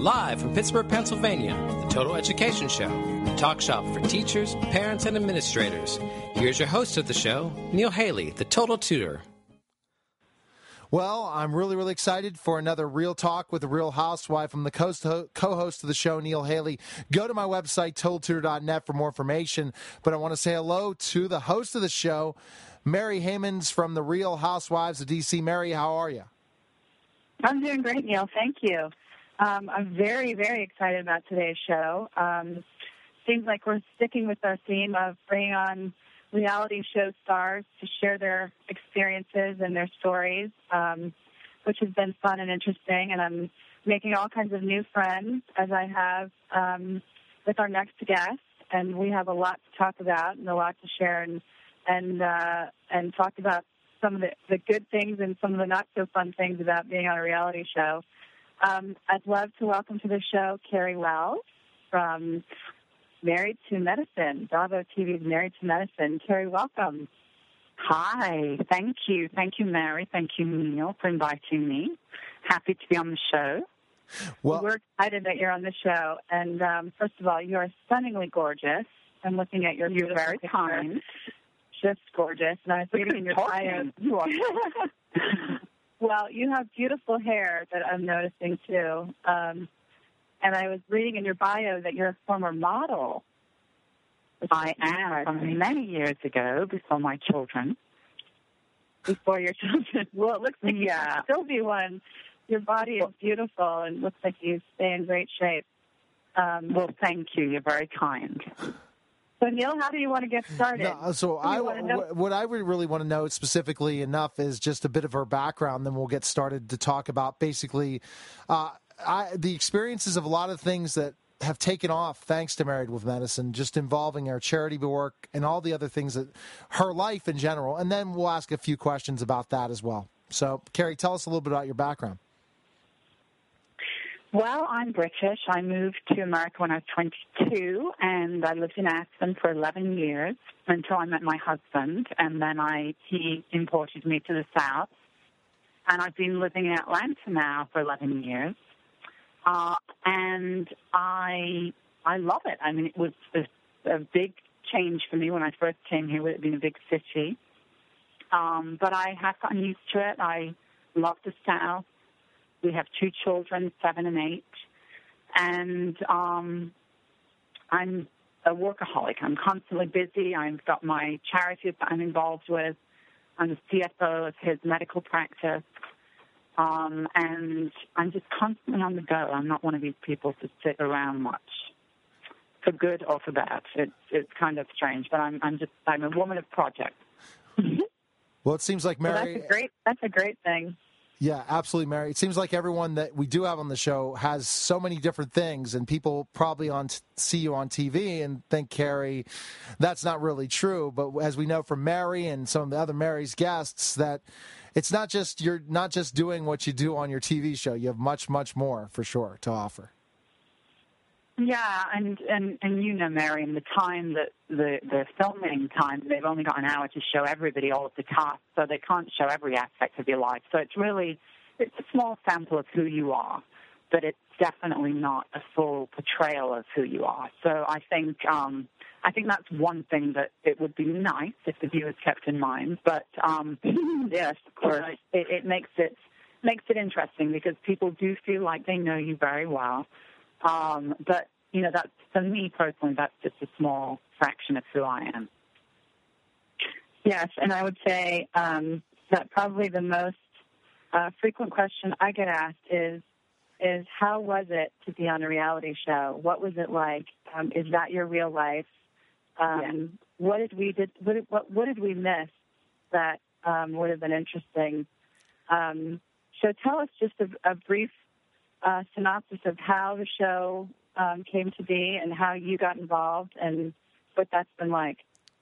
Live from Pittsburgh, Pennsylvania, the Total Education Show, the talk shop for teachers, parents, and administrators. Here's your host of the show, Neil Haley, the Total Tutor. Well, I'm really excited for another Real Talk with a Real Housewife. I'm the co-host of the show, Neil Haley. Go to my website, totaltutor.net, for more information. But I want to say hello to the host of the show, Mary Hammonds from the Real Housewives of D.C. Mary, how are you? I'm doing great, Neil. Thank you. I'm very excited about today's show. Seems like we're sticking with our theme of bringing on reality show stars to share their experiences and their stories, which has been fun and interesting. And I'm making all kinds of new friends, as I have with our next guest. And we have a lot to talk about and a lot to share and talk about some of the good things and some of the not so fun things about being on a reality show. I'd love to welcome to the show Carrie Wells from Married to Medicine, Bravo TV's Married to Medicine. Carrie, welcome. Hi. Thank you. Thank you, Mary. Thank you, Neil, for inviting me. Happy to be on the show. Well, we're excited that you're on the show. And first of all, you are stunningly gorgeous. I'm looking at your beautiful You're very picture. kind. Just gorgeous. And I was reading your bio. You are. Well, you have beautiful hair that I'm noticing, too. And I was reading in your bio that you're a former model. I am, from many years ago, before my children. Before your children? Well, it looks like you can still be one. Your body is beautiful and looks like you stay in great shape. Well, thank you. You're very kind. So, Neil, how do you want to get started? What I would really want to know specifically enough is just a bit of her background. Then we'll get started to talk about basically the experiences of a lot of things that have taken off thanks to Married with Medicine, just involving her charity work and all the other things that her life in general. And then we'll ask a few questions about that as well. So, Carrie, tell us a little bit about your background. Well, I'm British. I moved to America when I was 22, and I lived in Aspen for 11 years until I met my husband, and then he imported me to the South. And I've been living in Atlanta now for 11 years, and I love it. I mean, it was a big change for me when I first came here, with it being a big city. But I have gotten used to it. I love the South. We have 2 children, 7 and 8, and I'm a workaholic. I'm constantly busy. I've got my charities that I'm involved with. I'm the CFO of his medical practice, and I'm just constantly on the go. I'm not one of these people to sit around much, for good or for bad. It's kind of strange, but I'm a woman of projects. Well, it seems like Mary. Well, that's a great thing. Yeah, absolutely, Mary. It seems like everyone that we do have on the show has so many different things, and people probably see you on TV and think, Carrie, that's not really true. But as we know from Mary and some of the other Mary's guests, that it's not just you're not just doing what you do on your TV show. You have much more for sure to offer. Yeah, and you know, Mary, in the time that the filming time, they've only got an hour to show everybody all of the cast, so they can't show every aspect of your life. So it's a small sample of who you are, but it's definitely not a full portrayal of who you are. So I think that's one thing that it would be nice if the viewers kept in mind. But yes, of course, it makes it interesting because people do feel like they know you very well. But, you know, that's, for me personally, that's just a small fraction of who I am. Yes, and I would say that probably the most frequent question I get asked is how was it to be on a reality show? What was it like? Is that your real life? Yes. What did we miss that would have been interesting? So tell us just a brief synopsis of how the show came to be and how you got involved and what that's been like.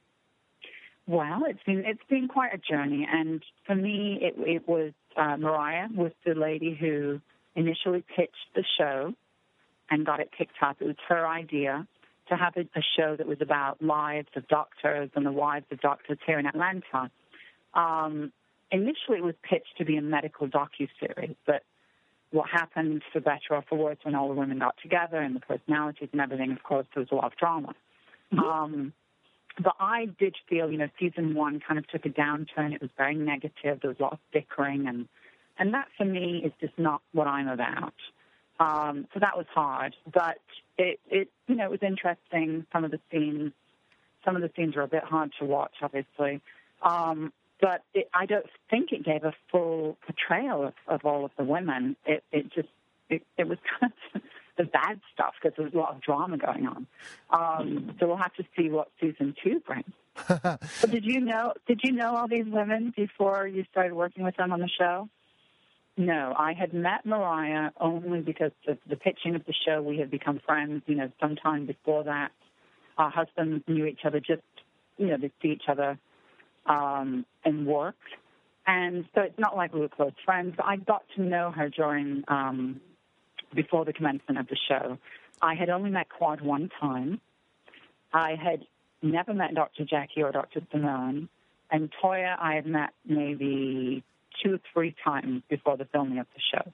Well, it's been quite a journey, and for me, it was Mariah was the lady who initially pitched the show and got it picked up. It was her idea to have a show that was about lives of doctors and the wives of doctors here in Atlanta. Initially, it was pitched to be a medical docuseries, but what happened, for better or for worse, when all the women got together and the personalities and everything. Of course, there was a lot of drama. Mm-hmm. But I did feel, season 1 kind of took a downturn. It was very negative. There was a lot of bickering, and that for me is just not what I'm about. So that was hard, but it was interesting. Some of the scenes were a bit hard to watch, obviously. But I don't think it gave a full portrayal of all of the women. It was kind of the bad stuff because there was a lot of drama going on. So we'll have to see what season 2 brings. So did you know all these women before you started working with them on the show? No, I had met Mariah only because of the pitching of the show. We had become friends, sometime before that. Our husbands knew each other, just, they'd see each other and work. And so it's not like we were close friends, but I got to know her during, before the commencement of the show. I had only met Quad one time. I had never met Dr. Jackie or Dr. Simone. And Toya I had met maybe 2 or 3 times before the filming of the show.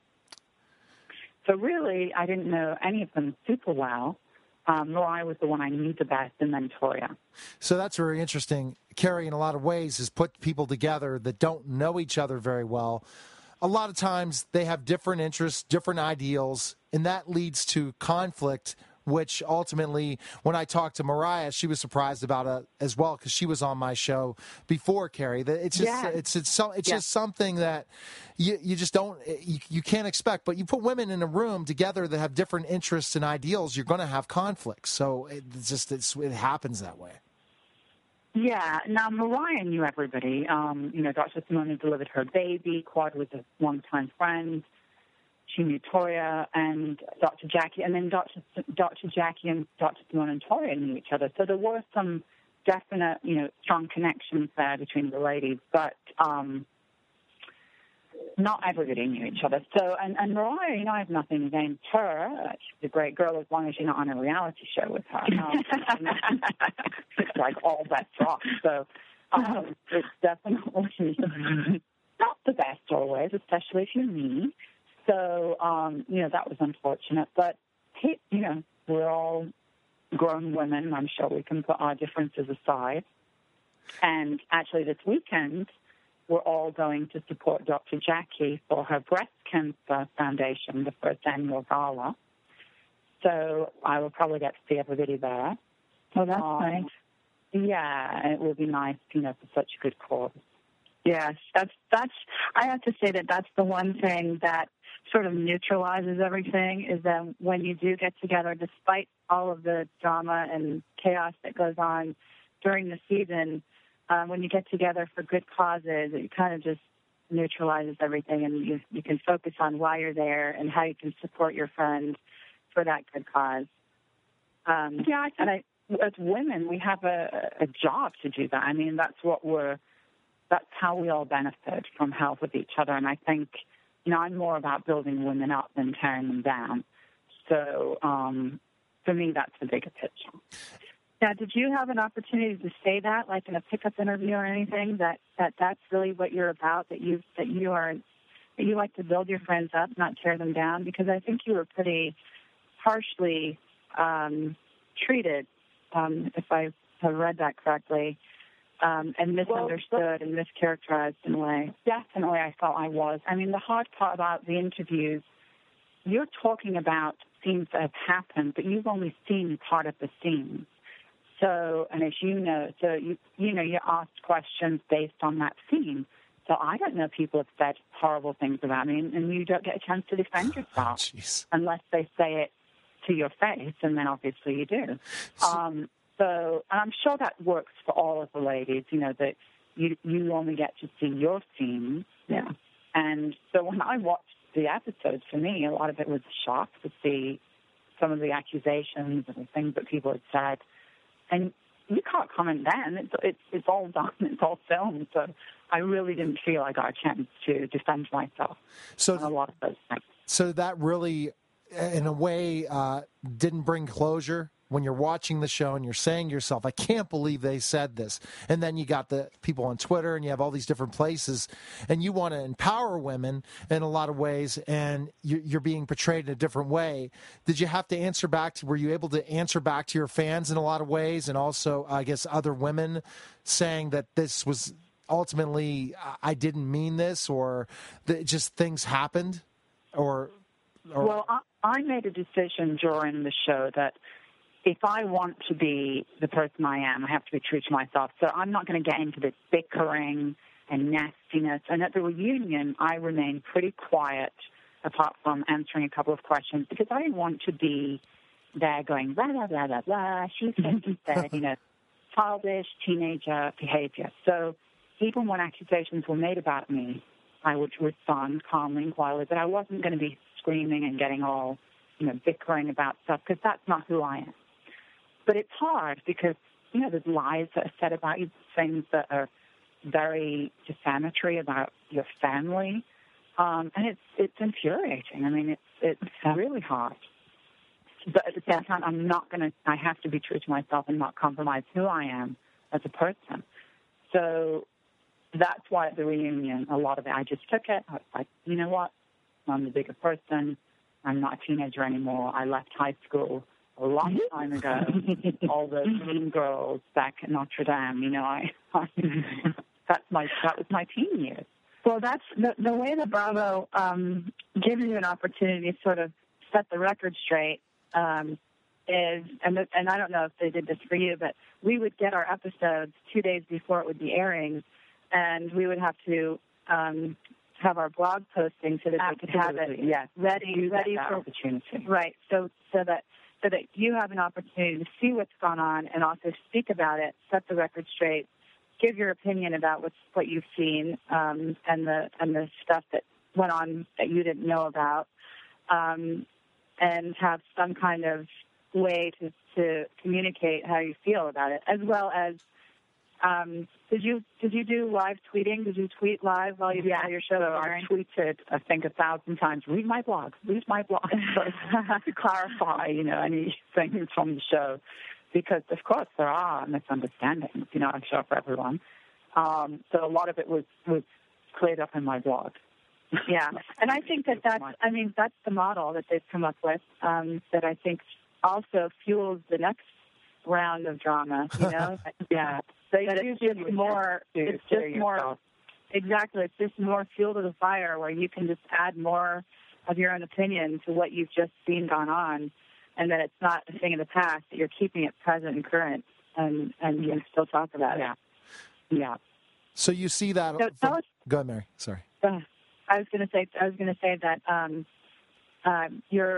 So really, I didn't know any of them super well. Mariah was the one I knew the best, and then Toya. So that's very interesting. Carrie, in a lot of ways, has put people together that don't know each other very well. A lot of times they have different interests, different ideals, and that leads to conflict, which ultimately, when I talked to Mariah, she was surprised about it as well because she was on my show before Carrie. It's just just something that you just don't you can't expect. But you put women in a room together that have different interests and ideals, you're going to have conflicts. So it happens that way. Yeah. Now Mariah knew everybody. Dr. Simone delivered her baby. Quad was a longtime friend. She knew Toya and Dr. Jackie, and then Dr. Jackie and Dr. Simone and Toya knew each other. So there were some definite, strong connections there between the ladies, but not everybody knew each other. So, and Mariah, I have nothing against her. She's a great girl as long as you're not on a reality show with her. It's like all bets off. So it's definitely not the best always, especially if you're me. So, that was unfortunate. But, we're all grown women. I'm sure we can put our differences aside. And actually this weekend, we're all going to support Dr. Jackie for her Breast Cancer Foundation, the first annual gala. So I will probably get to see everybody there. Oh, that's nice. Yeah, it will be nice, for such a good cause. Yes, that's. I have to say that's the one thing that sort of neutralizes everything is that when you do get together, despite all of the drama and chaos that goes on during the season, when you get together for good causes, it kind of just neutralizes everything, and you can focus on why you're there and how you can support your friend for that good cause. I think as women, we have a job to do that. I mean, that's how we all benefit from help with each other. And I think, I'm more about building women up than tearing them down. So for me, that's the bigger picture. Now, did you have an opportunity to say that, like in a pickup interview or anything, that's really what you're about, that you like to build your friends up, not tear them down? Because I think you were pretty harshly treated, if I have read that correctly. And misunderstood and mischaracterized in a way. Definitely, I felt I was. I mean, the hard part about the interviews, you're talking about scenes that have happened, but you've only seen part of the scene. So, and as you know, you're asked questions based on that scene. So I don't know, people have said horrible things about me, and you don't get a chance to defend yourself unless they say it to your face, and then obviously you do. So, and I'm sure that works for all of the ladies, that you only get to see your scenes. Yeah. And so when I watched the episodes, for me, a lot of it was a shock to see some of the accusations and the things that people had said. And you can't comment then. It's all done. It's all filmed. So I really didn't feel I got a chance to defend myself on a lot of those things. So that really, in a way, didn't bring closure when you're watching the show and you're saying to yourself, I can't believe they said this. And then you got the people on Twitter and you have all these different places and you want to empower women in a lot of ways and you're being portrayed in a different way. Did you have to answer back were you able to answer back to your fans in a lot of ways and also, I guess, other women saying that this was ultimately, I didn't mean this or just things happened? Well, I made a decision during the show that if I want to be the person I am, I have to be true to myself. So I'm not going to get into this bickering and nastiness. And at the reunion, I remained pretty quiet, apart from answering a couple of questions, because I didn't want to be there going, blah, blah, blah, blah, blah, she said, childish teenager behavior. So even when accusations were made about me, I would respond calmly and quietly, but I wasn't going to be screaming and getting all, bickering about stuff, because that's not who I am. But it's hard because, there's lies that are said about you, things that are very defamatory about your family, and it's infuriating. I mean, it's really hard. But at the same time, I have to be true to myself and not compromise who I am as a person. So that's why at the reunion, a lot of it, I just took it. I was like, you know what? I'm the bigger person. I'm not a teenager anymore. I left high school a long time ago. All the mean girls back at Notre Dame, that was my teen years. Well, that's the way that Bravo gives you an opportunity to sort of set the record straight. And I don't know if they did this for you, but we would get our episodes 2 days before it would be airing, and we would have to have our blog posting so that they could have it ready for opportunity. Right. So that you have an opportunity to see what's gone on and also speak about it, set the record straight, give your opinion about what you've seen, and the stuff that went on that you didn't know about, and have some kind of way to communicate how you feel about it, as well as did you do live tweeting? Did you tweet live while you had your show? So I tweeted, I think, 1,000 times, read my blog. So to clarify, any things from the show. Because, of course, there are misunderstandings. I'm sure for everyone. So a lot of it was cleared up in my blog. Yeah, and I think that's the model that they've come up with that I think also fuels the next round of drama. Yeah. It's just more. Exactly. It's just more fuel to the fire, where you can just add more of your own opinion to what you've just seen gone on, and that it's not a thing of the past. That you're keeping it present and current, and you can still talk about it. Yeah. So you see that. So tell us. Go ahead, Mary. Sorry. I was going to say that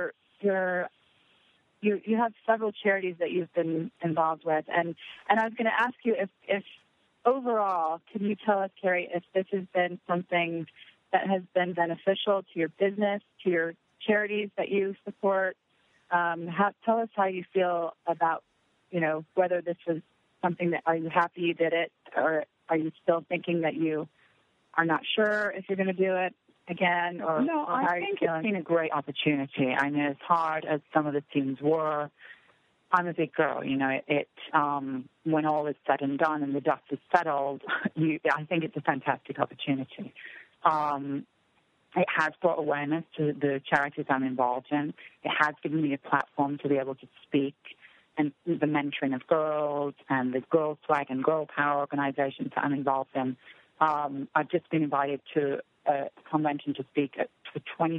you have several charities that you've been involved with, and I was going to ask you if overall, can you tell us, Carrie, if this has been something that has been beneficial to your business, to your charities that you support? Tell us how you feel about, whether this was something that, are you happy you did it, or are you still thinking that you are not sure if you're going to do it again? No, I think it's been a great opportunity. I mean, as hard as some of the teams were, I'm a big girl. When all is said and done and the dust is settled, I think it's a fantastic opportunity. It has brought awareness to the charities I'm involved in. It has given me a platform to be able to speak, and the mentoring of girls and the Girl Swag and Girl Power organizations that I'm involved in. I've just been invited to a convention to speak to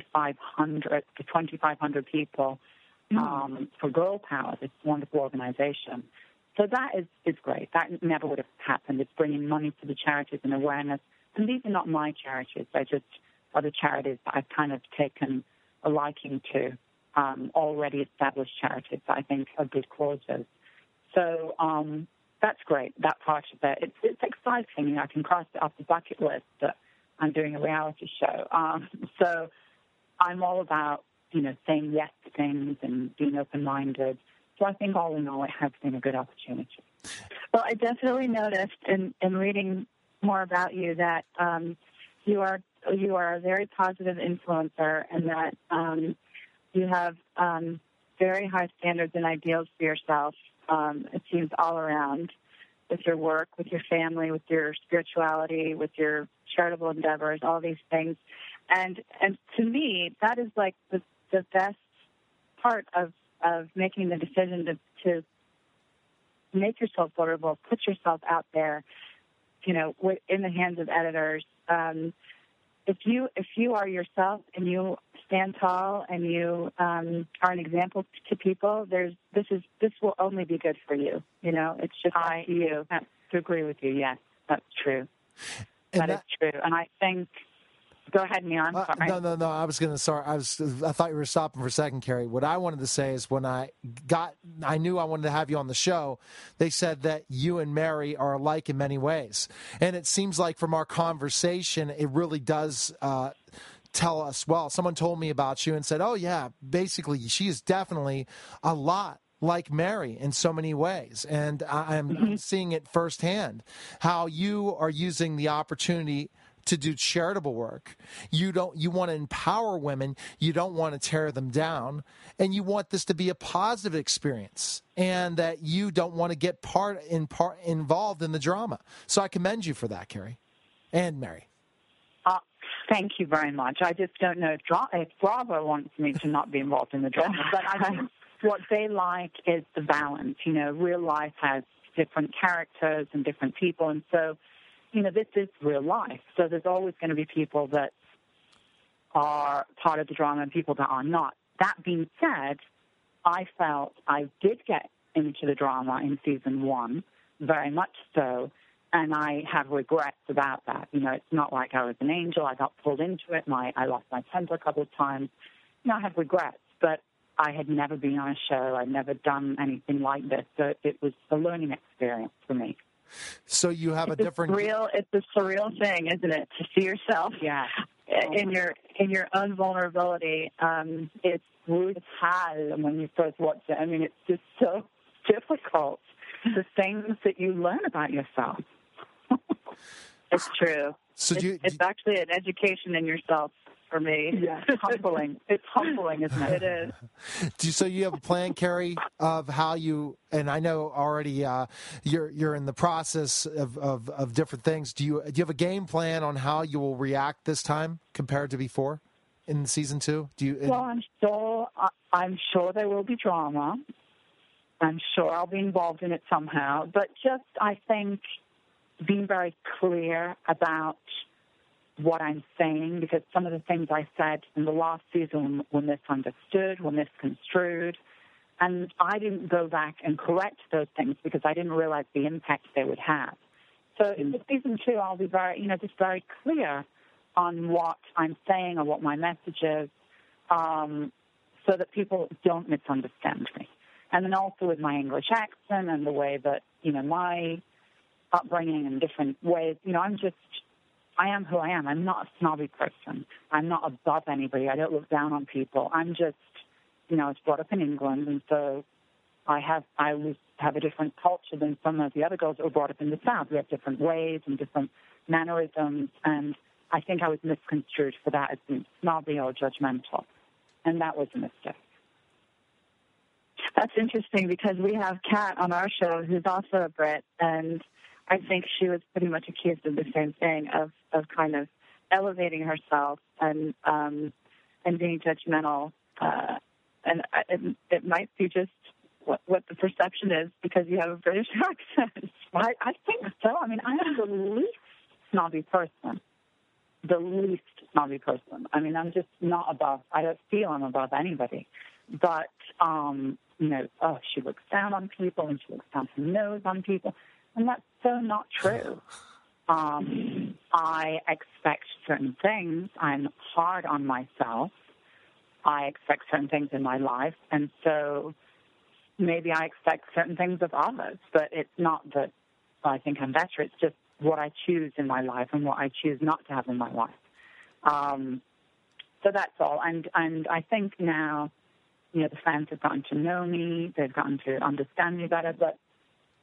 2,500 people for Girl Power, this wonderful organization. So that is great. That never would have happened. It's bringing money to the charities and awareness. And these are not my charities. They're just other charities that I've kind of taken a liking to, already established charities that I think are good causes. So that's great, that part of it. It's exciting. I can cross it off the bucket list that I'm doing a reality show. So I'm all about, saying yes to things and being open-minded. So I think all in all, it has been a good opportunity. Well, I definitely noticed in reading more about you that you are a very positive influencer, and that you have very high standards and ideals for yourself, it seems, all around, with your work, with your family, with your spirituality, with your charitable endeavors, all these things. And to me, that is like the best part of making the decision to make yourself vulnerable, put yourself out there, in the hands of editors. If you are yourself and you stand tall and you are an example to people, this will only be good for you. It's just up to you. I have to agree with you. Yes, that's true. That is true. And I think. Go ahead, Neil. I'm sorry. No. I thought you were stopping for a second, Carrie. What I wanted to say is when I knew I wanted to have you on the show, they said that you and Mary are alike in many ways. And it seems like from our conversation, it really does tell us, well, someone told me about you and said, oh, yeah, basically she is definitely a lot like Mary in so many ways. And I'm seeing it firsthand, how you are using the opportunity to do charitable work. You want to empower women. You don't want to tear them down. And you want this to be a positive experience, and that you don't want to get involved in the drama. So I commend you for that, Carrie and Mary. Thank you very much. I just don't know if Bravo wants me to not be involved in the drama, but I think what they like is the balance. Real life has different characters and different people, and so this is real life. So there's always going to be people that are part of the drama and people that are not. That being said, I felt I did get into the drama in season 1, very much so, and I have regrets about that. It's not like I was an angel. I got pulled into it. I lost my temper a couple of times. I have regrets, but I had never been on a show. I'd never done anything like this, so it was a learning experience for me. So you have it's a surreal thing, isn't it? To see yourself in your own vulnerability. It's brutal when you first watch it. I mean, it's just so difficult, the things that you learn about yourself. It's true. So it's actually an education in yourself for me. Yeah, it's humbling. It's humbling, isn't it? It is. So you have a plan, Carrie, of how you, and I know already you're in the process of different things. Do you have a game plan on how you will react this time compared to before in season 2? Well, I'm sure there will be drama. I'm sure I'll be involved in it somehow. But just, I think, being very clear about what I'm saying, because some of the things I said in the last season were misunderstood, were misconstrued, and I didn't go back and correct those things because I didn't realize the impact they would have. So in season 2, I'll be very, just very clear on what I'm saying or what my message is, so that people don't misunderstand me. And then also with my English accent and the way that, my upbringing in different ways, I am who I am. I'm not a snobby person. I'm not above anybody. I don't look down on people. I'm just, I was brought up in England, and so I have a different culture than some of the other girls that were brought up in the South. We have different ways and different mannerisms, and I think I was misconstrued for that as being snobby or judgmental, and that was a mistake. That's interesting because we have Kat on our show who's also a Brit, and I think she was pretty much accused of the same thing, of kind of elevating herself and being judgmental. And it might be just what the perception is because you have a British accent. I think so. I mean, I am the least snobby person. The least snobby person. I mean, I'm just not above. I don't feel I'm above anybody. But, she looks down on people and she looks down her nose on people. And that's so not true. I expect certain things. I'm hard on myself. I expect certain things in my life. And so maybe I expect certain things of others. But it's not that I think I'm better. It's just what I choose in my life and what I choose not to have in my life. So that's all. And I think now, the fans have gotten to know me. They've gotten to understand me better. But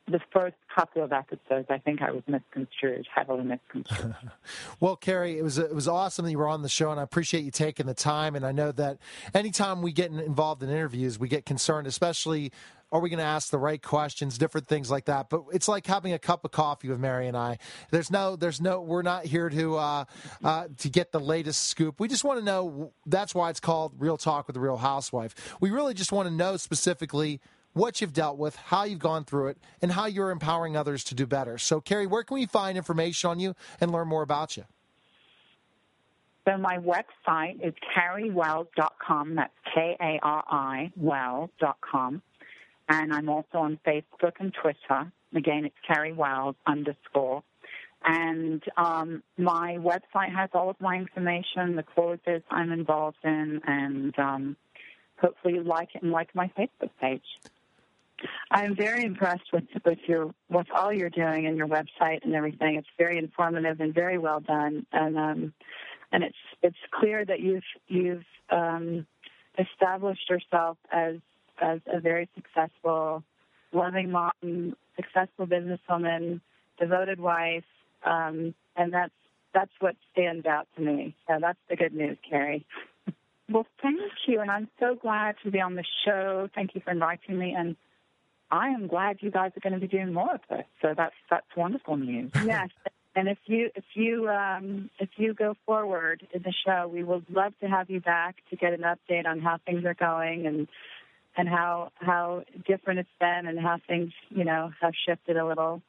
the first couple of episodes, I think I was misconstrued, heavily misconstrued. Well, Carrie, it was awesome that you were on the show, and I appreciate you taking the time. And I know that anytime we get involved in interviews, we get concerned, especially are we going to ask the right questions, different things like that. But it's like having a cup of coffee with Mary and I. There's no. We're not here to get the latest scoop. We just want to know. That's why it's called Real Talk with the Real Housewife. We really just want to know specifically what you've dealt with, how you've gone through it, and how you're empowering others to do better. So, Carrie, where can we find information on you and learn more about you? So my website is carriewells.com. That's Kari wells.com. And I'm also on Facebook and Twitter. Again, it's Carrie Wells _ And my website has all of my information, the causes I'm involved in, and hopefully you like it and like my Facebook page. I'm very impressed with all you're doing and your website and everything. It's very informative and very well done, and it's clear that you've established yourself as a very successful, loving mom, successful businesswoman, devoted wife, and that's what stands out to me. So that's the good news, Carrie. Well, thank you, and I'm so glad to be on the show. Thank you for inviting me, and I am glad you guys are going to be doing more of this. So that's wonderful news. Yes, and if you go forward in the show, we would love to have you back to get an update on how things are going and how different it's been and how things have shifted a little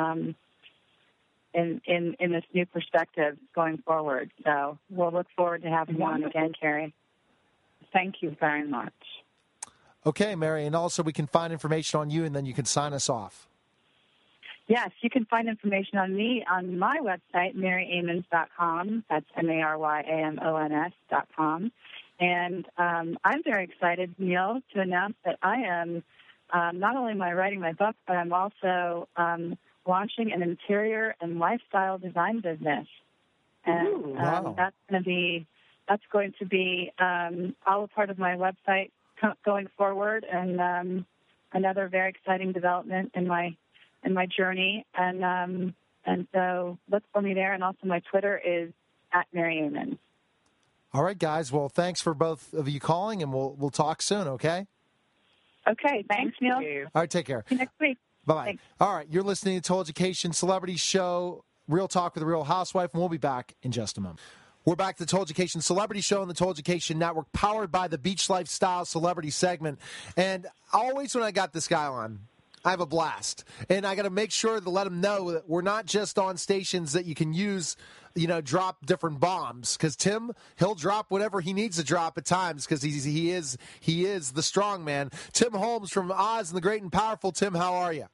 in this new perspective going forward. So we'll look forward to having you on again, Carrie. Thank you very much. Okay, Mary, and also we can find information on you, and then you can sign us off. Yes, you can find information on me on my website, maryamons.com. That's MaryAmons.com. And I'm very excited, Neil, to announce that I am not only am I writing my book, but I'm also launching an interior and lifestyle design business. And wow. That's going to be all a part of my website going forward, and another very exciting development in my journey. And so look for me there. And also my Twitter is @MaryAmons. All right, guys. Well, thanks for both of you calling, and we'll talk soon. Okay. Okay. Thanks, Neil. All right. Take care. See you next week. Bye-bye. Thanks. All right. You're listening to Total Education Celebrity Show, Real Talk with the Real Housewife, and we'll be back in just a moment. We're back to the Total Education Celebrity Show on the Total Education Network, powered by the Beach Lifestyle Celebrity segment. And always when I got this guy on, I have a blast. And I got to make sure to let him know that we're not just on stations that you can use, drop different bombs. Because Tim, he'll drop whatever he needs to drop at times because he is the strong man. Tim Holmes from Oz and the Great and Powerful. Tim, how are you?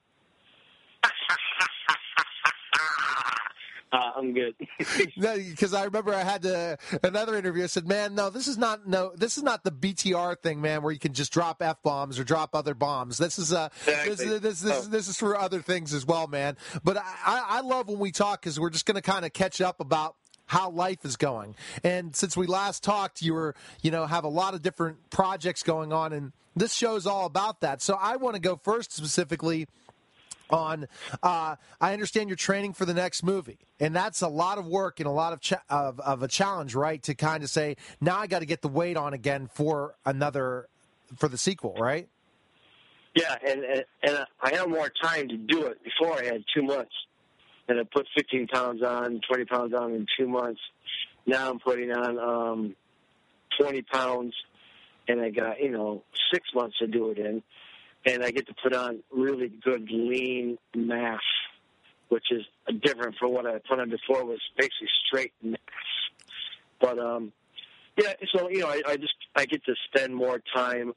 I'm good. Because I remember I had another interview. I said, "Man, this is not the BTR thing, man, where you can just drop F-bombs or drop other bombs. This is exactly. this is for other things as well, man." But I love when we talk because we're just going to kind of catch up about how life is going. And since we last talked, you were have a lot of different projects going on, and this show is all about that. So I want to go first specifically on I understand you're training for the next movie, and that's a lot of work and a lot of a challenge, right? To kind of say, now I got to get the weight on again for the sequel, right? Yeah, and I have more time to do it. Before I had 2 months, and I put 15 pounds on, 20 pounds on in 2 months. Now I'm putting on 20 pounds, and I got 6 months to do it in. And I get to put on really good lean mass, which is different from what I put on before. Was basically straight mass. But so I get to spend more time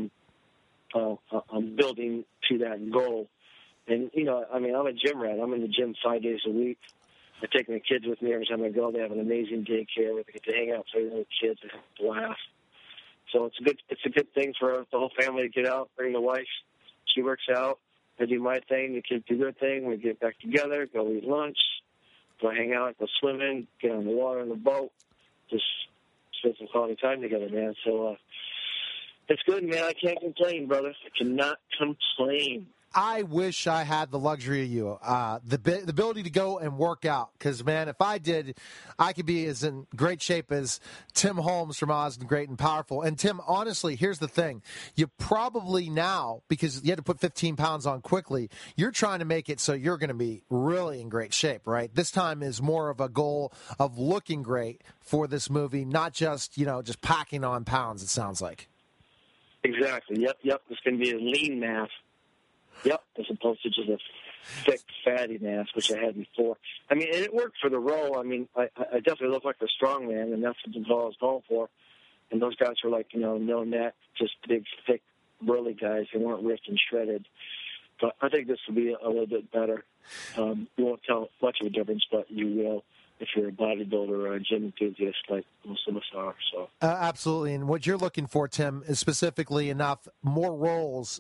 building to that goal. And I'm a gym rat. I'm in the gym 5 days a week. I take my kids with me every time I go. They have an amazing daycare where they get to hang out, play with the kids, and have a blast. So it's a good thing for the whole family to get out, bring the wife. She works out. I do my thing. The kids do their thing. We get back together, go eat lunch, go hang out, go swimming, get on the water in the boat, just spend some quality time together, man. So it's good, man. I can't complain, brother. I cannot complain. I wish I had the luxury of you, the ability to go and work out. Because, man, if I did, I could be as in great shape as Tim Holmes from Oz the Great and Powerful. And, Tim, honestly, here's the thing. You probably now, because you had to put 15 pounds on quickly, you're trying to make it so you're going to be really in great shape, right? This time is more of a goal of looking great for this movie, not just, just packing on pounds, it sounds like. Exactly. Yep. It's going to be a lean mass. Yep, as opposed to just a thick, fatty mass, which I had before. I mean, it worked for the role. I mean, I definitely look like a strong man, and that's what the role I was going for. And those guys were like, no neck, just big, thick, burly guys. They weren't ripped and shredded. But I think this will be a little bit better. You won't tell much of a difference, but you will if you're a bodybuilder or a gym enthusiast like most of us are. So absolutely. And what you're looking for, Tim, is specifically enough more roles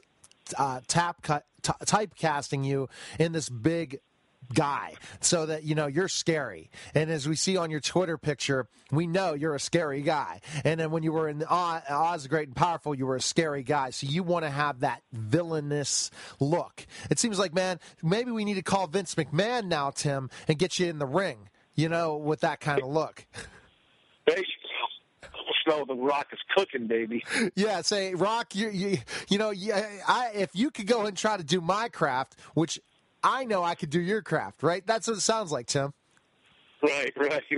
typecasting you in this big guy so that you're scary. And as we see on your Twitter picture, we know you're a scary guy. And then when you were in Oz the Great and Powerful, you were a scary guy. So you want to have that villainous look. It seems like, man, maybe we need to call Vince McMahon now, Tim, and get you in the ring, with that kind of look. Smell the Rock is cooking, baby. Yeah, say, Rock, if you could go and try to do my craft, which I know I could do your craft, right? That's what it sounds like, Tim. Right.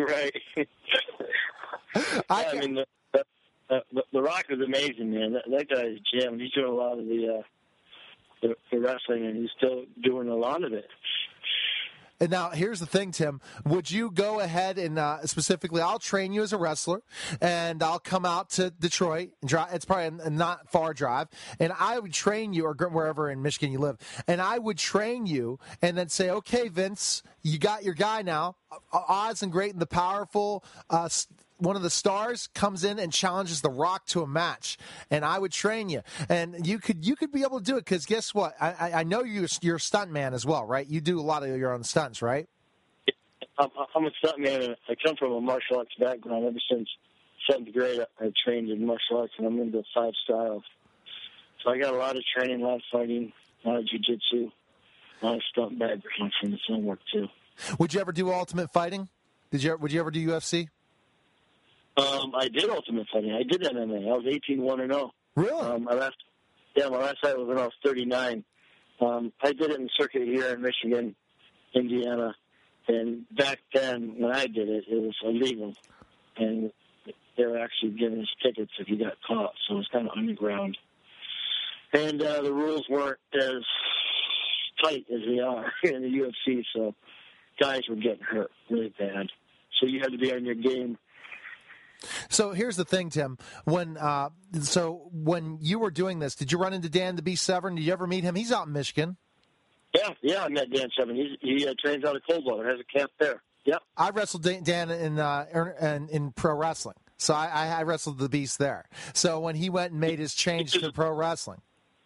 I mean, the Rock is amazing, man. That guy's Jim. He's doing a lot of the wrestling, and he's still doing a lot of it. And now, here's the thing, Tim. Would you go ahead and specifically, I'll train you as a wrestler, and I'll come out to Detroit. It's probably a not far drive. And I would train you, or wherever in Michigan you live, and I would train you and then say, okay, Vince, you got your guy now. Oz and Great and the Powerful, one of the stars comes in and challenges The Rock to a match, and I would train you, and you could be able to do it because guess what? I know you're a stunt man as well, right? You do a lot of your own stunts, right? I'm a stunt man. I come from a martial arts background. Ever since 7th grade, I trained in martial arts, and I'm into 5 styles. So I got a lot of training, a lot of fighting, a lot of jiu-jitsu, a lot of stunt background from the film work too. Would you ever do Ultimate Fighting? Would you ever do UFC? I did Ultimate Fighting. I did MMA. I was 18-1-0. Really? My last fight was when I was 39. I did it in the circuit here in Michigan, Indiana, and back then when I did it, it was illegal, and they were actually giving us tickets if you got caught, so it was kind of underground. And the rules weren't as tight as they are in the UFC, so guys were getting hurt really bad. So you had to be on your game. So here's the thing, Tim. When you were doing this, did you run into Dan the Beast Severn? Did you ever meet him? He's out in Michigan. Yeah, I met Dan Severn. He trains out of Coldwater, has a camp there. Yep. I wrestled Dan in pro wrestling, so I wrestled the Beast there. So when he went and made his change to pro wrestling,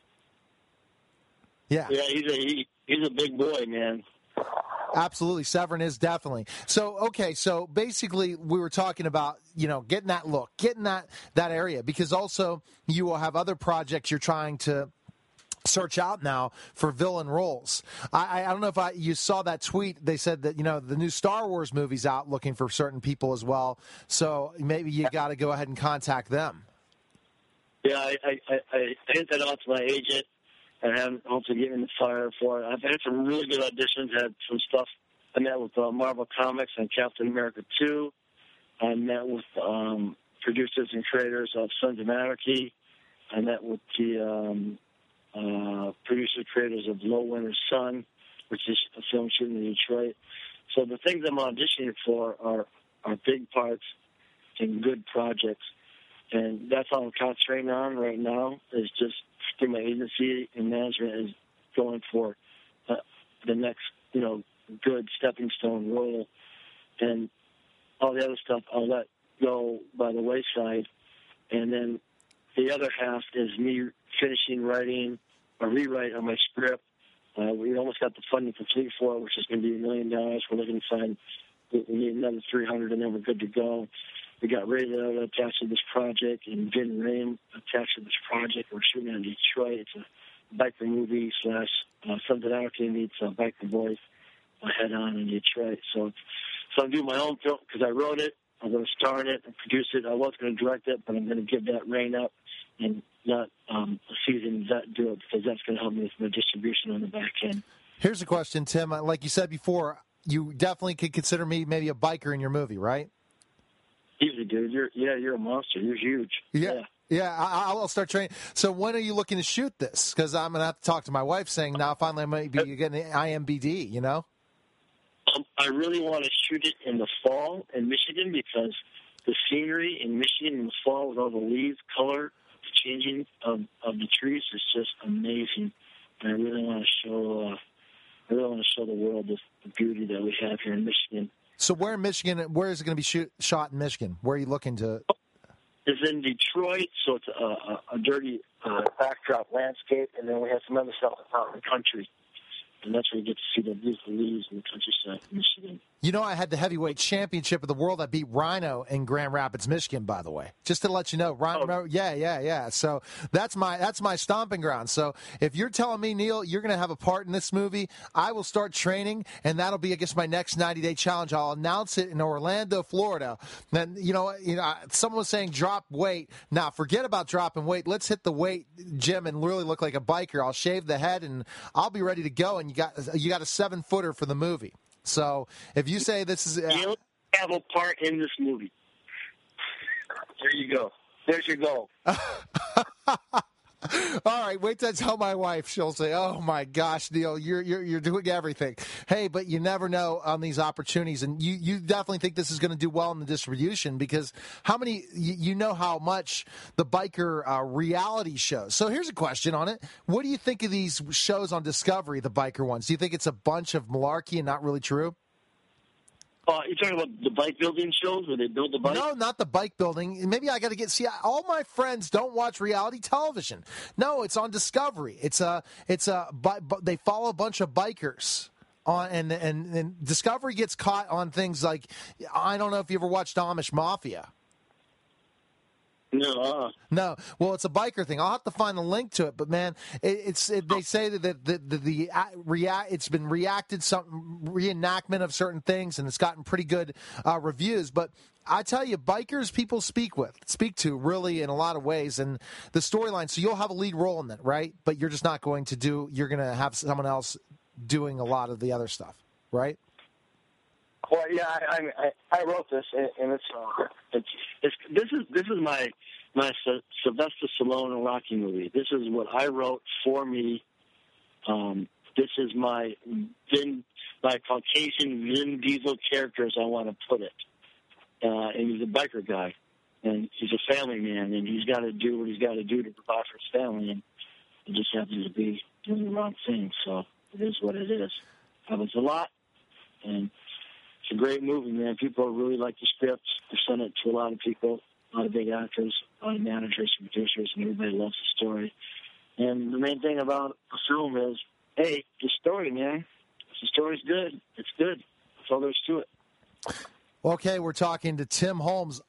yeah, he's a big boy, man. Absolutely. Severn is definitely. So, okay, so basically we were talking about, getting that look, getting that area, because also you will have other projects you're trying to search out now for villain roles. I don't know if you saw that tweet. They said that, the new Star Wars movie's out looking for certain people as well. So maybe you got to go ahead and contact them. Yeah, I hit that out to my agent. And I'm hopefully getting the fire for it. I've had some really good auditions, had some stuff. I met with Marvel Comics and Captain America 2. I met with producers and creators of Sons of Anarchy. I met with the producer creators of Low Winter Sun, which is a film shooting in Detroit. So the things I'm auditioning for are big parts and good projects. And that's all I'm concentrating on right now is just through my agency and management is going for the next, good stepping stone role. And all the other stuff I'll let go by the wayside. And then the other half is me finishing writing a rewrite on my script. We almost got the funding complete for it, which is going to be $1 million. We're looking to find we need another 300, and then we're good to go. We got Ray Liotta attached to this project and Vin Raim attached to this project. We're shooting in Detroit. It's a biker movie / something I actually needs biker boys head on in Detroit. So I'm doing my own film because I wrote it. I'm going to star in it and produce it. I was going to direct it, but I'm going to give that rein up and let Season Vet do it because that's going to help me with my distribution on the back end. Here's a question, Tim. Like you said before, you definitely could consider me maybe a biker in your movie, right? Easy, dude. You're a monster. You're huge. Yeah, I'll start training. So when are you looking to shoot this? Because I'm going to have to talk to my wife saying now finally I might be getting an IMBD, you know? I really want to shoot it in the fall in Michigan because the scenery in Michigan in the fall with all the leaves, color, the changing of the trees is just amazing. And I really want to show the world the beauty that we have here in Michigan. So where in Michigan? Where is it going to be shot in Michigan? Where are you looking to? It's in Detroit, so it's a dirty backdrop landscape, and then we have some other stuff out in the country. And that's where you get to see the beautiful leaves in the countryside of Michigan. You know, I had the heavyweight championship of the world. I beat Rhino in Grand Rapids, Michigan, by the way. Just to let you know. Rhino, yeah. So that's my stomping ground. So if you're telling me, Neil, you're going to have a part in this movie, I will start training, and that'll be, I guess, my next 90-day challenge. I'll announce it in Orlando, Florida. Then, you know, someone was saying drop weight. Now, forget about dropping weight. Let's hit the weight gym and really look like a biker. I'll shave the head, and I'll be ready to go. And you got a 7-footer for the movie. So if you say this is... You'll have a part in this movie. There you go. There's your goal. All right, wait till I tell my wife. She'll say, "Oh my gosh, Neil, you're doing everything." Hey, but you never know on these opportunities, and you definitely think this is going to do well in the distribution because how many you know how much the biker reality shows. So here's a question on it: what do you think of these shows on Discovery, the biker ones? Do you think it's a bunch of malarkey and not really true? You're talking about the bike building shows where they build the bike? No, not the bike building. Maybe I got to see. All my friends don't watch reality television. No, it's on Discovery. They follow a bunch of bikers on, and Discovery gets caught on things like, I don't know if you ever watched Amish Mafia. No. No. Well, it's a biker thing. I'll have to find the link to it. But man, they say that it's been some reenactment of certain things, and it's gotten pretty good reviews. But I tell you, bikers people speak to really in a lot of ways, and the storyline. So you'll have a lead role in that, right? But you're just not going to do. You're going to have someone else doing a lot of the other stuff, right? Well, yeah, I wrote this, and this is my Sylvester Stallone and Rocky movie. This is what I wrote for me. This is my Caucasian Vin Diesel character, as I want to put it. And he's a biker guy, and he's a family man, and he's got to do what he's got to do to provide for his family, and he just happens to be doing the wrong thing. So it is what it is. Happens a lot, and it's a great movie, man. People really like the script. They sent it to a lot of people, a lot of big actors, a lot of managers, producers, and everybody loves the story. And the main thing about a film is, hey, the story, man. If the story's good, it's good. That's all there is to it. Okay, we're talking to Tim Holmes,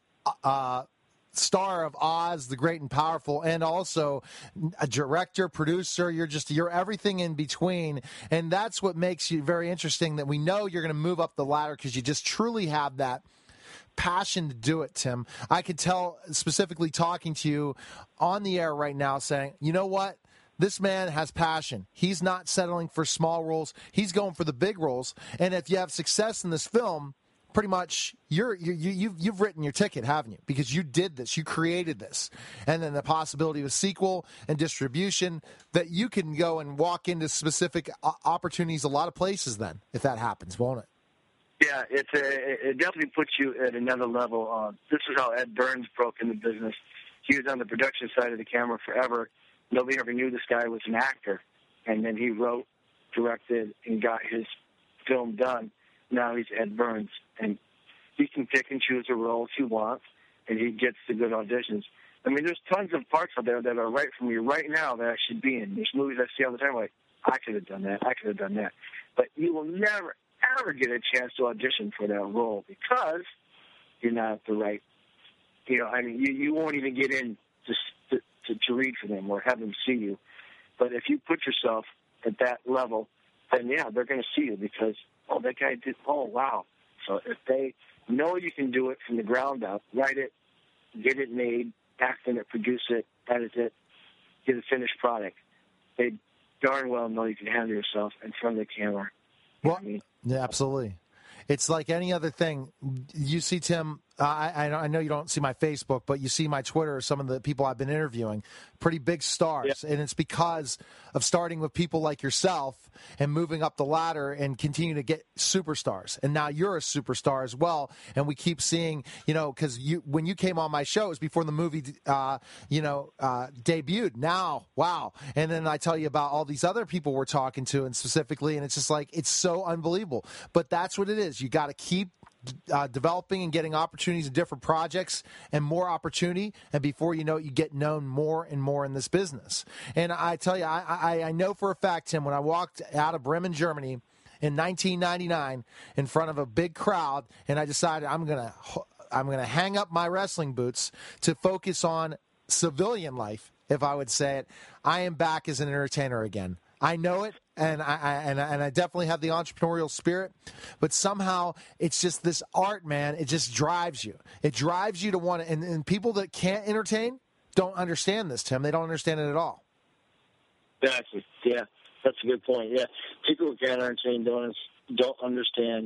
star of Oz, the Great and Powerful, and also a director, producer. You're everything in between, and that's what makes you very interesting, that we know you're going to move up the ladder because you just truly have that passion to do it, Tim. I could tell, specifically talking to you on the air right now, saying, you know what? This man has passion. He's not settling for small roles. He's going for the big roles, and if you have success in this film, pretty much you've written your ticket, haven't you? Because you did this, you created this, and then the possibility of a sequel and distribution, that you can go and walk into specific opportunities a lot of places then, if that happens, won't it? Yeah, it definitely puts you at another level. This is how Ed Burns broke into business. He was on the production side of the camera forever. Nobody ever knew this guy was an actor, and then he wrote, directed, and got his film done. Now he's Ed Burns, and he can pick and choose the roles he wants, and he gets the good auditions. I mean, there's tons of parts out there that are right for me right now that I should be in. There's movies I see all the time like, I could have done that, I could have done that. But you will never, ever get a chance to audition for that role because you're not the right, you won't even get in to read for them or have them see you. But if you put yourself at that level, then yeah, they're going to see you because, oh, that guy did, oh, wow. So if they know you can do it from the ground up, write it, get it made, act in it, produce it, edit it, get a finished product, they darn well know you can handle yourself in front of the camera. Well, yeah, absolutely. It's like any other thing. You see, Tim, I know you don't see my Facebook, but you see my Twitter, some of the people I've been interviewing, pretty big stars. Yeah. And it's because of starting with people like yourself and moving up the ladder and continuing to get superstars. And now you're a superstar as well. And we keep seeing, because when you came on my show, it was before the movie, debuted. Now, wow. And then I tell you about all these other people we're talking to, and specifically, and it's just like, it's so unbelievable. But that's what it is. You got to keep developing and getting opportunities in different projects and more opportunity, and before you know it, you get known more and more in this business. And I tell you, I know for a fact, Tim, when I walked out of Bremen, Germany in 1999 in front of a big crowd, and I decided I'm gonna hang up my wrestling boots to focus on civilian life, if I would say it, I am back as an entertainer again. I know it, and I definitely have the entrepreneurial spirit, but somehow it's just this art, man. It just drives you. It drives you to want to, and people that can't entertain don't understand this, Tim. They don't understand it at all. Exactly. Yeah, that's a good point. Yeah, people who can't entertain don't understand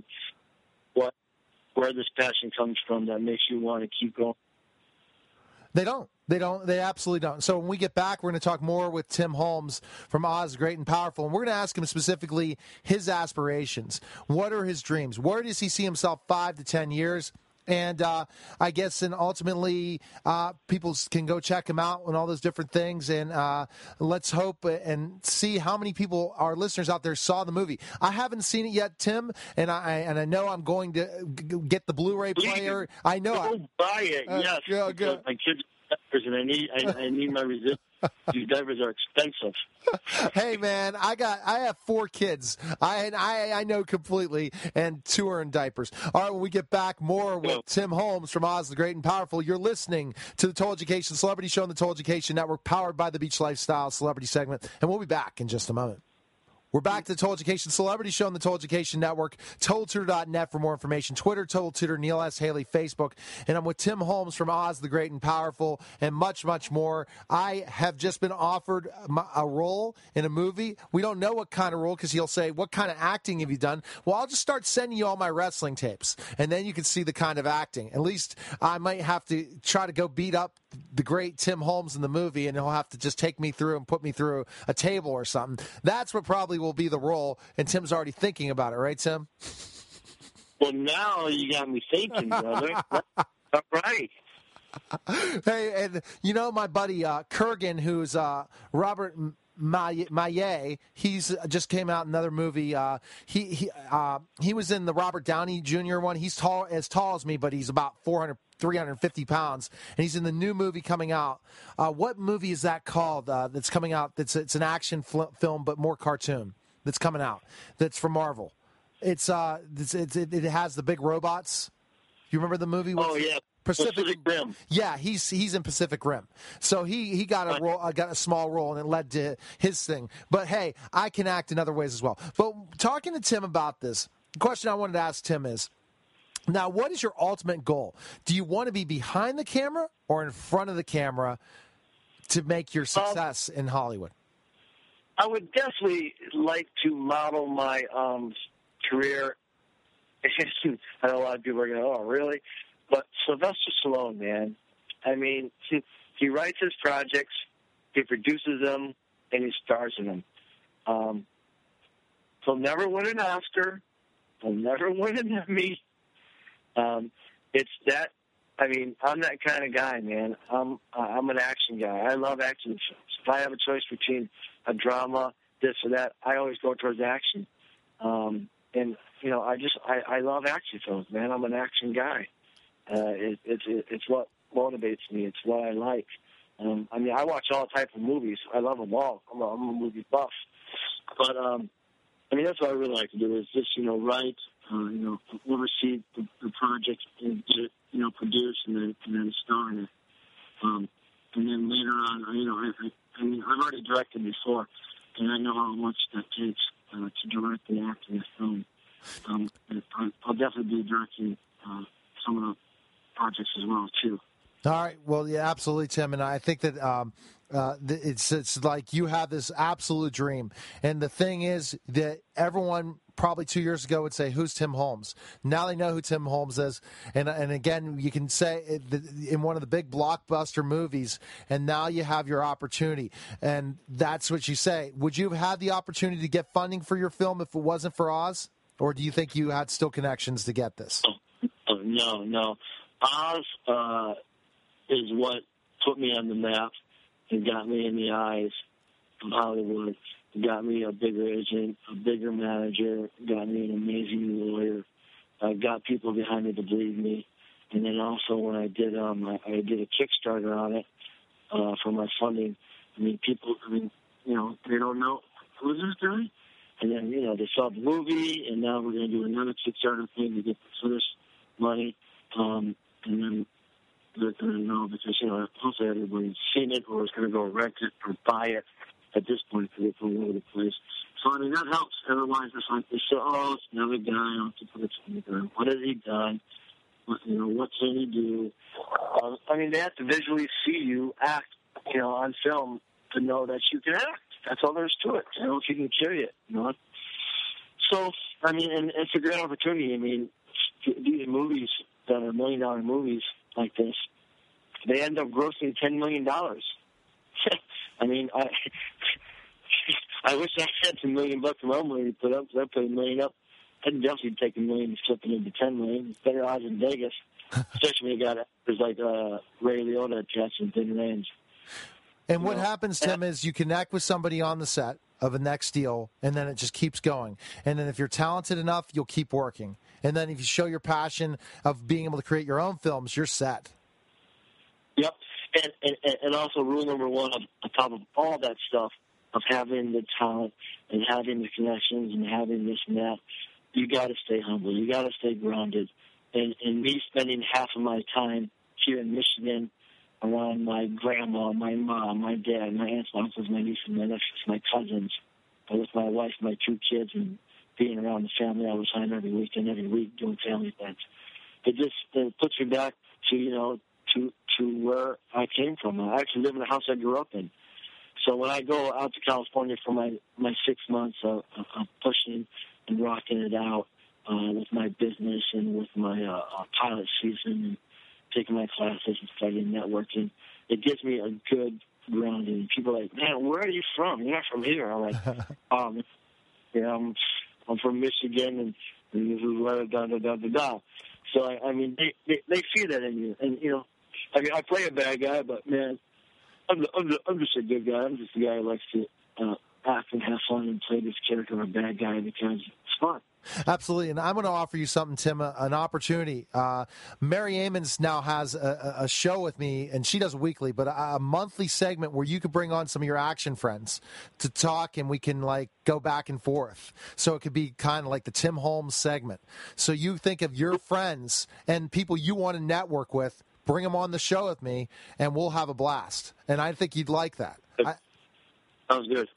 where this passion comes from that makes you want to keep going. They don't. They absolutely don't. So when we get back, we're going to talk more with Tim Holmes from Oz the Great and Powerful, and we're going to ask him specifically his aspirations. What are his dreams? Where does he see himself 5 to 10 years? And I guess, and ultimately, people can go check him out and all those different things. And let's hope and see how many people, our listeners out there, saw the movie. I haven't seen it yet, Tim, and I know I'm going to get the Blu-ray player. I know. Go buy it. Yes. Yeah, good. My kids are diapers, and I need my residual. These diapers are expensive. Hey, man, I have 4 kids. I know completely, and 2 are in diapers. All right, when we get back, more with Tim Holmes from Oz the Great and Powerful. You're listening to the Total Education Celebrity Show on the Total Education Network, powered by the Beach Lifestyle Celebrity segment, and we'll be back in just a moment. We're back to the Total Education Celebrity Show on the Total Education Network, TotalTutor.net for more information. Twitter, Total Tutor, Neil S. Haley, Facebook. And I'm with Tim Holmes from Oz the Great and Powerful, and much, much more. I have just been offered a role in a movie. We don't know what kind of role, because he'll say, what kind of acting have you done? Well, I'll just start sending you all my wrestling tapes, and then you can see the kind of acting. At least I might have to try to go beat up the great Tim Holmes in the movie, and he'll have to just take me through and put me through a table or something. That's what probably will be the role, and Tim's already thinking about it, right, Tim? Well, now you got me thinking, brother. All right. Hey, and my buddy Kurgan, who's Robert Maillet, he's just came out in another movie. He was in the Robert Downey Jr. one. He's as tall as me, but he's about 350 pounds, and he's in the new movie coming out. What movie is that called? That's coming out. It's an action film, but more cartoon. That's coming out. That's from Marvel. It has the big robots. You remember the movie? Oh yeah. Pacific Rim. Yeah, he's in Pacific Rim. So he got a role, got a small role, and it led to his thing. But hey, I can act in other ways as well. But talking to Tim about this, the question I wanted to ask Tim is, now, what is your ultimate goal? Do you want to be behind the camera or in front of the camera to make your success in Hollywood? I would definitely like to model my career. I know a lot of people are going, oh, really? But Sylvester Stallone, man, I mean, he writes his projects, he produces them, and he stars in them. He'll never win an Oscar. He'll never win an Emmy. It's that. I mean, I'm that kind of guy, man. I'm an action guy. I love action films. If I have a choice between a drama, this or that, I always go towards action. And I love action films, man. I'm an action guy. It's what motivates me. It's what I like. I mean, I watch all types of movies. I love them all. I'm a movie buff. But I mean, that's what I really like to do is just write, oversee the project and get it produced and then star in it. And then later on, you know, I mean, I've already directed before, and I know how much that takes to direct and act in a film. I'll definitely be directing some of the projects as well, too. All right. Well, yeah, absolutely, Tim. And I think that it's like you have this absolute dream. And the thing is that everyone probably 2 years ago would say, who's Tim Holmes? Now they know who Tim Holmes is. And again, you can say in one of the big blockbuster movies, and now you have your opportunity. And that's what you say. Would you have had the opportunity to get funding for your film if it wasn't for Oz? Or do you think you had still connections to get this? No. Oz is what put me on the map and got me in the eyes of Hollywood. Got me a bigger agent, a bigger manager, got me an amazing lawyer, got people behind me to believe me. And then also when I did a Kickstarter on it for my funding, people, you know, they don't know, who's this guy? And then, you know, they saw the movie, and now we're going to do another Kickstarter thing to get the first money. And then they're going to know because, you know, hopefully everybody's seen it or is going to go rent it or buy it at this point because it's all over the place. So, I mean, that helps. Otherwise, it's like they say, oh, it's another guy. I don't have to put it together. What has he done? What can he do? I mean, they have to visually see you act, you know, on film to know that you can act. That's all there is to it. You know, if you can carry it, you know. So, I mean, and it's a great opportunity. I mean, these movies that are $1 million movies like this, they end up grossing $10 million. I mean, I wish I had $2 million bucks of my own money to put up, because I put $1 million up. I'd definitely take $1 million and flip it into $10 million. It's better odds in Vegas, especially when you got actors like Ray Liotta attached in Thin Range. And what happens, Tim, is you connect with somebody on the set of a next deal, and then it just keeps going. And then if you're talented enough, you'll keep working. And then if you show your passion of being able to create your own films, you're set. Yep. And also rule number one on top of all that stuff of having the talent and having the connections and having this and that, you got to stay humble. You got to stay grounded. And me spending half of my time here in Michigan around my grandma, my mom, my dad, my aunts, my uncles, my nieces, my nephews, my cousins, with my wife, my 2 kids, and being around the family all the time every weekend, every week doing family events. It just puts me back to, you know, to where I came from. I actually live in the house I grew up in. So when I go out to California for my 6 months of pushing and rocking it out with my business and with my pilot season and taking my classes and studying networking, it gives me a good grounding. People are like, man, where are you from? You're not from here. I'm like, yeah, I'm from Michigan, and this is where da. So, I mean, they see that in you. And, you know, I mean, I play a bad guy, but, man, I'm just a good guy. I'm just a guy who likes to act and have fun and play this character of a bad guy because it's fun. Absolutely, and I'm going to offer you something, Tim, an opportunity. Mary Amons now has a show with me, and she does it weekly, but a monthly segment where you could bring on some of your action friends to talk, and we can, like, go back and forth. So it could be kind of like the Tim Holmes segment. So you think of your friends and people you want to network with, bring them on the show with me, and we'll have a blast. And I think you'd like that. Sounds good.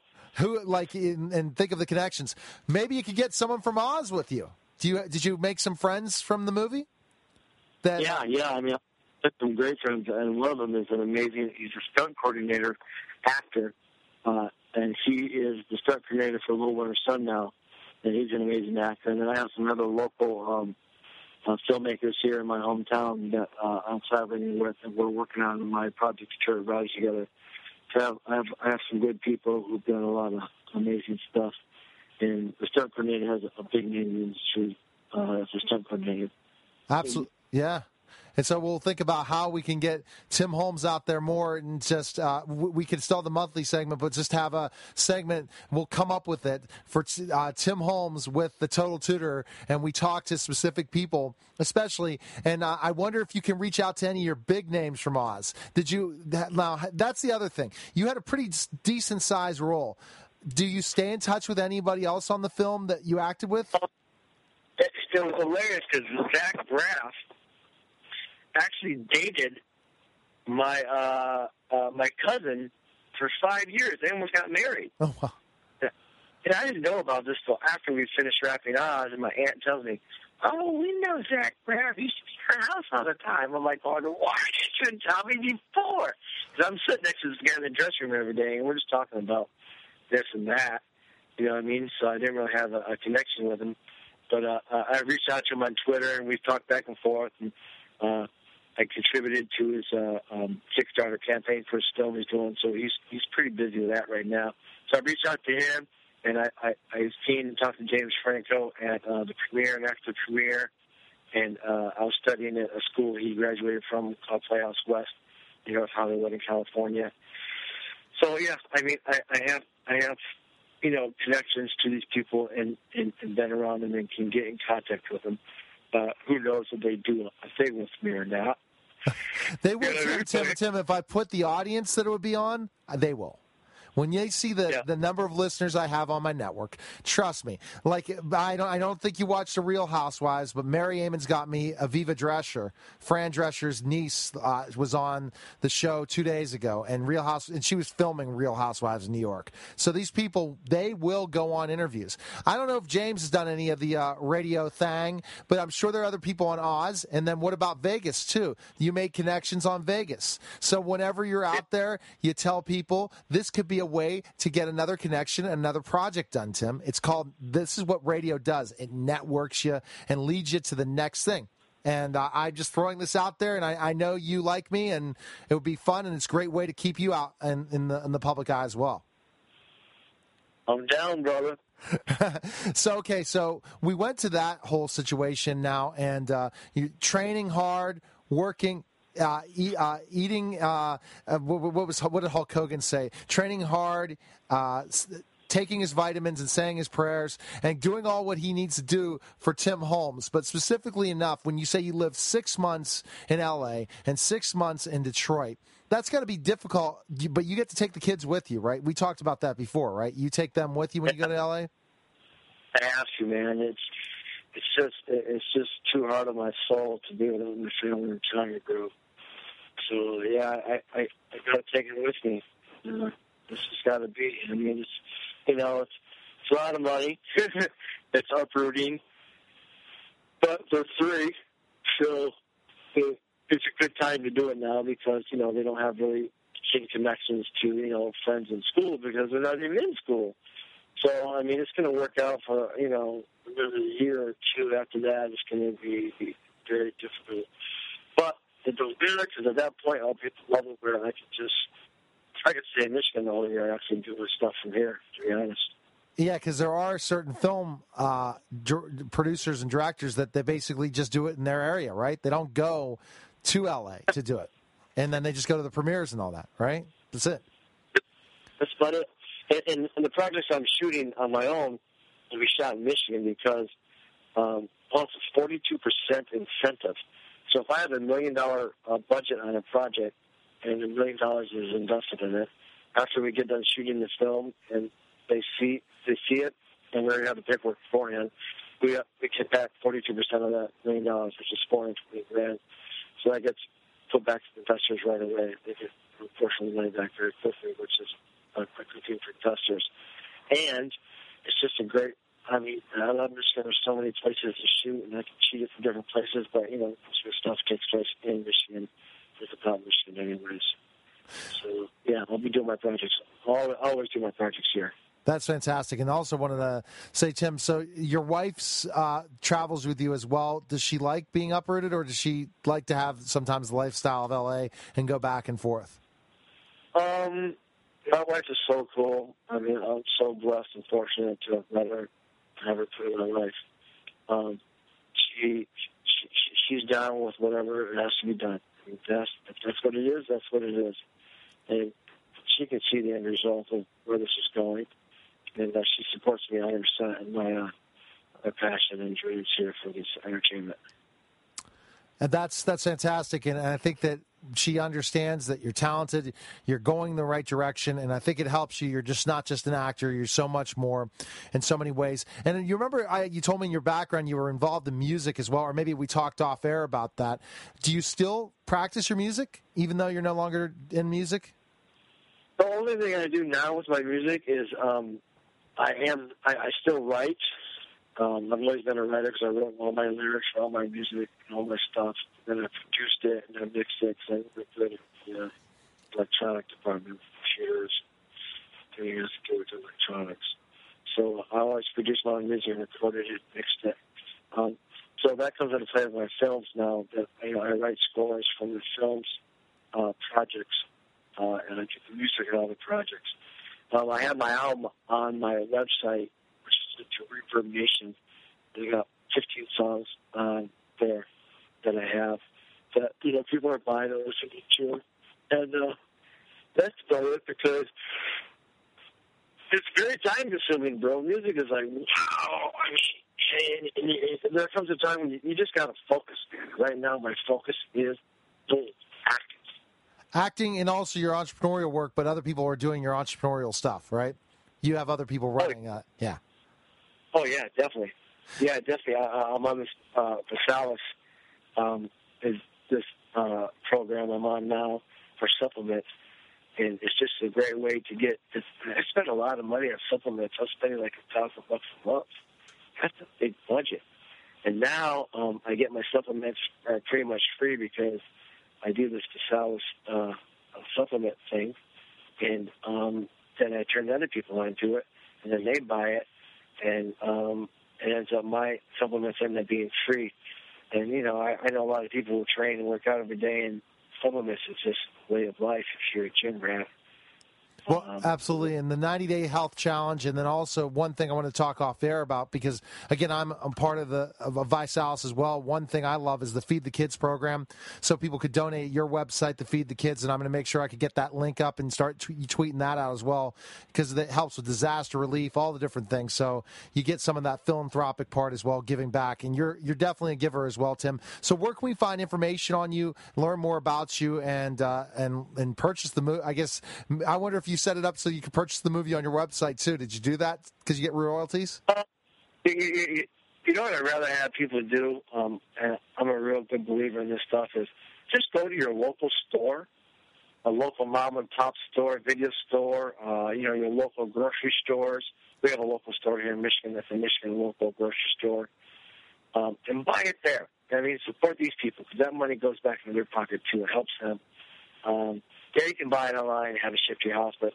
And think of the connections. Maybe you could get someone from Oz with you. Did you make some friends from the movie? Yeah. I mean, I met some great friends, and one of them is he's a stunt coordinator, actor, and he is the stunt coordinator for Little Winter Sun now, and he's an amazing actor. And then I have some other local filmmakers here in my hometown that I'm collaborating with, and we're working on my project to try to rise together. So I have some good people who've done a lot of amazing stuff, and the stunt coordinator has a big name in the industry as a stunt coordinator. Absolutely, yeah. And so we'll think about how we can get Tim Holmes out there more, and just we can still have the monthly segment, but just have a segment. We'll come up with it for Tim Holmes with the Total Tutor, and we talk to specific people, especially. And I wonder if you can reach out to any of your big names from Oz. Now, that's the other thing. You had a pretty decent sized role. Do you stay in touch with anybody else on the film that you acted with? It's hilarious because Zach Braff actually dated my cousin, for 5 years, they almost got married. Oh, wow. And I didn't know about this till after we finished wrapping Oz, and my aunt tells me, "Oh, we know Zach Braff. He used to be at our house all the time." I'm like, "Oh, why didn't you tell me before?" Because I'm sitting next to this guy in the dressing room every day, and we're just talking about this and that. You know what I mean? So I didn't really have a connection with him. But I reached out to him on Twitter, and we've talked back and forth. And I contributed to his Kickstarter campaign for his film he's doing, so he's pretty busy with that right now. So I reached out to him, and I've seen and talked to James Franco at the premiere and after the premiere, and I was studying at a school he graduated from called Playhouse West in North Hollywood in California. So yeah, I mean, I have connections to these people and been around them and can get in contact with them. Who knows if they do a thing with me or not. They will, Tim, if I put the audience that it would be on, they will. When you see the number of listeners I have on my network, trust me. Like I don't think you watched The Real Housewives, but Mary Amon's got me. Aviva Drescher, Fran Drescher's niece, was on the show 2 days ago, and she was filming Real Housewives in New York. So these people, they will go on interviews. I don't know if James has done any of the radio thing, but I'm sure there are other people on Oz. And then what about Vegas too? You made connections on Vegas. So whenever you're out there, you tell people this could be a way to get another connection, another project done, Tim. It's called, this is what radio does. It networks you and leads you to the next thing. And I'm just throwing this out there, and I know you like me, and it would be fun, and it's a great way to keep you out in the public eye as well. I'm down, brother. So we went to that whole situation now, and you're training hard, working, eating. What did Hulk Hogan say? Training hard, taking his vitamins and saying his prayers, and doing all what he needs to do for Tim Holmes. But specifically enough, when you say you lived 6 months in L.A. and 6 months in Detroit, that's got to be difficult. But you get to take the kids with you, right? We talked about that before, right? You take them with you when you go to L.A. I have to, man. It's just too hard on my soul to be able to let my family and China grow. So yeah, I gotta take it with me. This has got to be. I mean, it's a lot of money. It's uprooting, but for free. So it's a good time to do it now because they don't have really connections to friends in school because they're not even in school. So I mean, it's going to work out for another year or two after that. It's going to be very difficult, but it don't matter because at that point I'll be at the level where I could stay in Michigan all year and actually do this stuff from here, to be honest. Yeah, because there are certain film producers and directors that they basically just do it in their area, right? They don't go to L.A. to do it. And then they just go to the premieres and all that, right? That's it. That's about it. And the projects I'm shooting on my own will be shot in Michigan because plus it's 42% incentive. So if I have $1 million budget on a project and $1 million is invested in it, after we get done shooting the film and they see it, and we already have the paperwork beforehand, we get back 42% of that $1 million, which is $420,000. So that gets put back to the investors right away. They get a portion of the money back very quickly, which is a good thing for investors. And it's just a great. I mean, I love Michigan. There's so many places to shoot, and I can shoot it from different places. But most of the stuff takes place in Michigan. It's about Michigan, anyways. So yeah, I'll be doing my projects. I'll always do my projects here. That's fantastic. And also wanted to say, Tim, so your wife's travels with you as well. Does she like being uprooted, or does she like to have sometimes the lifestyle of L.A. and go back and forth? My wife is so cool. I mean, I'm so blessed and fortunate to have met her, have her put in my life. She's down with whatever it has to be done. If that's what it is, that's what it is. And she can see the end result of where this is going. And she supports me 100% in my passion and dreams here for this entertainment. And that's fantastic. And I think that she understands that you're talented, you're going in the right direction, and I think it helps you. You're just not just an actor. You're so much more in so many ways. And you remember you told me in your background you were involved in music as well, or maybe we talked off air about that. Do you still practice your music, even though you're no longer in music? The only thing I do now with my music is I still write. I've always been a writer because I wrote all my lyrics for all my music and all my stuff. Then I produced it and I mixed it. So I worked with the electronic department, computers, everything has to do with electronics. So I always produced my own music and recorded it, mixed it. So that comes into play with my films now. That I write scores from the films projects, and I do the music in all the projects. I have my album on my website, which is to Reverb Nation. I got 15 songs on there that I have that people are buying and listening to, and that's about it because it's very time consuming, bro. Music is like wow. I mean, and there comes a time when you just gotta focus. Right now, my focus is acting. Acting and also your entrepreneurial work, but other people are doing your entrepreneurial stuff, right? You have other people running that, yeah. Oh yeah, definitely. Yeah, definitely. I'm on this Vasalis is this program I'm on now for supplements, and it's just a great way to get. I spend a lot of money on supplements. I'm spending like $1,000 a month. That's a big budget. And now I get my supplements pretty much free because I do this Vasalis supplement thing, and then I turn other people onto it, and then they buy it, and it ends up my supplements end up being free. And I know a lot of people who train and work out every day, and supplements is just a way of life if you're a gym rat. Well, absolutely, and the 90-day health challenge, and then also one thing I want to talk off air about because again I'm part of Vasalis as well. One thing I love is the Feed the Kids program, so people could donate at your website to Feed the Kids, and I'm going to make sure I could get that link up and start tweeting that out as well because it helps with disaster relief, all the different things. So you get some of that philanthropic part as well, giving back, and you're definitely a giver as well, Tim. So where can we find information on you, learn more about you, and purchase the movie? I guess I wonder if you set it up so you can purchase the movie on your website too. Did you do that because you get royalties? You know what I'd rather have people do, and I'm a real big believer in this stuff, is just go to your local store, a local mom and pop store, video store, your local grocery stores. We have a local store here in Michigan that's a Michigan local grocery store, and buy it there. I mean, support these people because that money goes back into their pocket too. It helps them. Yeah, you can buy it online and have it shipped to your house, but,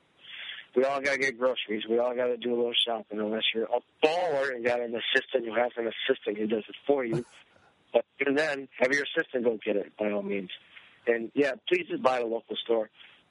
we all got to get groceries. We all got to do a little shopping unless you're a baller and got an assistant. You have an assistant who does it for you. But even then, have your assistant go get it, by all means. And, yeah, please just buy at a local store.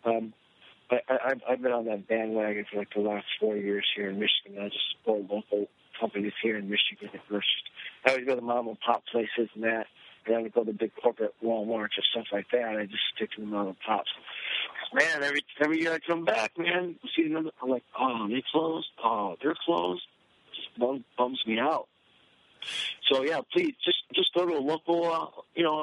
I've been on that bandwagon for, the last 4 years here in Michigan. I just support local companies here in Michigan at first. I always go to mom and pop places and that. And I would go to big corporate Walmarts or stuff like that. I just stick to the mom and pops. Man, every year I come back, man, see another. I'm like, oh, they closed. Oh, they're closed. It just bums me out. So yeah, please just go to a local,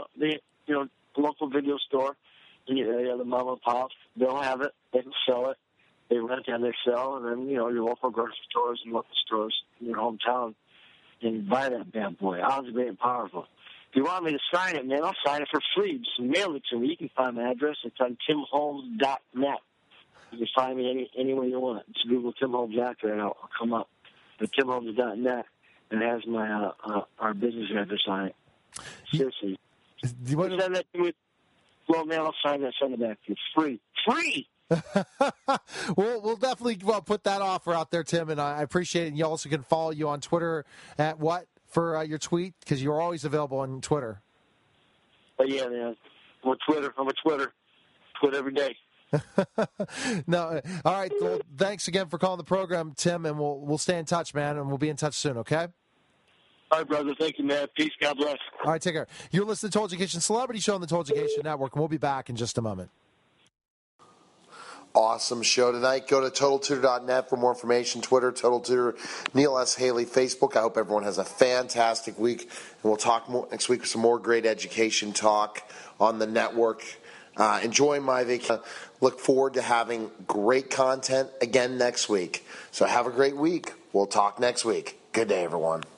local video store. And the mom and pops, they'll have it. They can sell it. They rent and they sell, and then your local grocery stores and local stores in your hometown, and buy that bad boy. Odds are powerful. If you want me to sign it, man, I'll sign it for free. Just mail it to me. You can find my address. It's on timholmes.net. You can find me anywhere you want. Just Google Tim Holmes actor, and I'll come up. But timholmes.net, and it has my our business address on it. Seriously. Send that to me. Well, man, I'll sign that. Send it back to you. Free. Free! We'll definitely put that offer out there, Tim, and I appreciate it. And you also can follow you on Twitter at what? For your tweet, because you're always available on Twitter. Yeah, man. I'm a Twitter. Tweet every day. No, all right. Well, thanks again for calling the program, Tim, and we'll stay in touch, man, and we'll be in touch soon, okay? All right, brother. Thank you, man. Peace. God bless. All right, take care. You're listening to Total Education Celebrity Show on the Total Education Network, and we'll be back in just a moment. Awesome show tonight. Go to TotalTutor.net for more information. Twitter, Total Tutor, Neil S. Haley, Facebook. I hope everyone has a fantastic week. And we'll talk more next week with some more great education talk on the network. Enjoy my vacation. Look forward to having great content again next week. So have a great week. We'll talk next week. Good day, everyone.